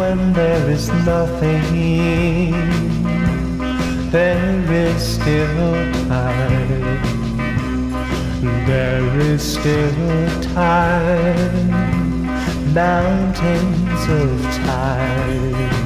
when there is nothing, there is still time. There is still time. Mountains of time.